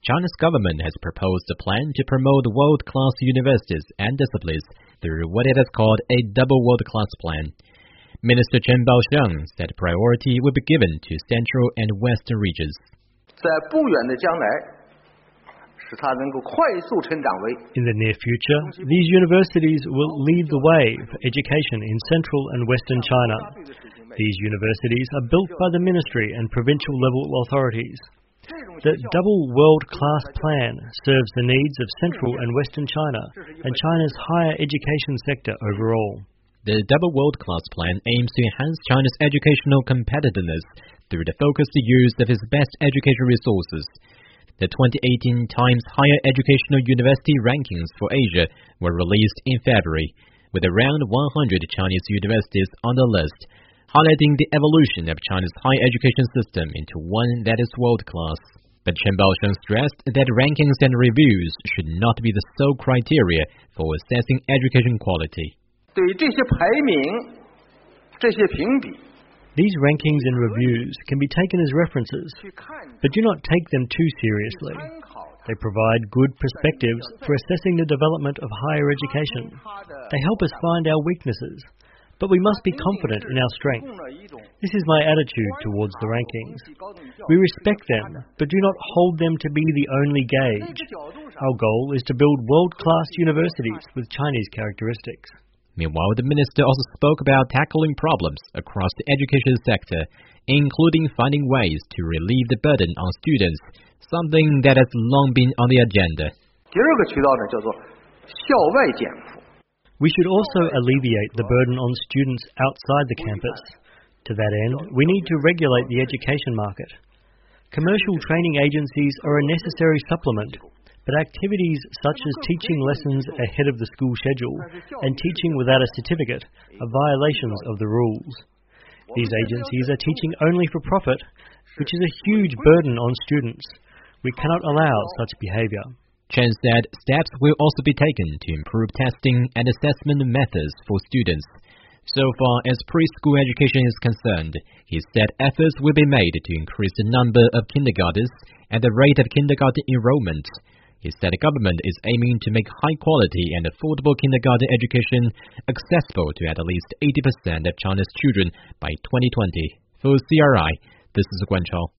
China's government has proposed a plan to promote world-class universities and disciplines through what it has called a double world-class plan. Minister Chen Baoxiang said priority will be given to central and western regions. 在不远的将来，使它能够快速成长为 In the near future, these universities will lead the way for education in central and western China. These universities are built by the ministry and provincial level authorities. The double world-class plan serves the needs of central and western China and China's higher education sector overall. The double world-class plan aims to enhance China's educational competitiveness through the focused use of its best education resources. The 2018 Times Higher Educational University Rankings for Asia were released in February, with around 100 Chinese universities on the list, highlighting the evolution of China's higher education system into one that is world-class. But Chen Baoxiang stressed that rankings and reviews should not be the sole criteria for assessing education quality. 对这些排名、这些评比， These rankings and reviews can be taken as references, but do not take them too seriously. They provide good perspectives for assessing the development of higher education. They help us find our weaknesses, but we must be confident in our strength. This is my attitude towards the rankings. We respect them, but do not hold them to be the only gauge. Our goal is to build world-class universities with Chinese characteristics. Meanwhile, the minister also spoke about tackling problems across the education sector, including finding ways to relieve the burden on students, something that has long been on the agenda. 第二个渠道呢，叫做校外减负。 We should also alleviate the burden on students outside the campus. To that end, we need to regulate the education market. Commercial training agencies are a necessary supplement, but activities such as teaching lessons ahead of the school schedule and teaching without a certificate are violations of the rules. These agencies are teaching only for profit, which is a huge burden on students. We cannot allow such behavior. Chen said steps will also be taken to improve testing and assessment methods for students. So far as preschool education is concerned, he said efforts will be made to increase the number of kindergartens and the rate of kindergarten enrollment. He said the government is aiming to make high-quality and affordable kindergarten education accessible to at least 80% of China's children by 2020. For CRI, this is Guan Chao.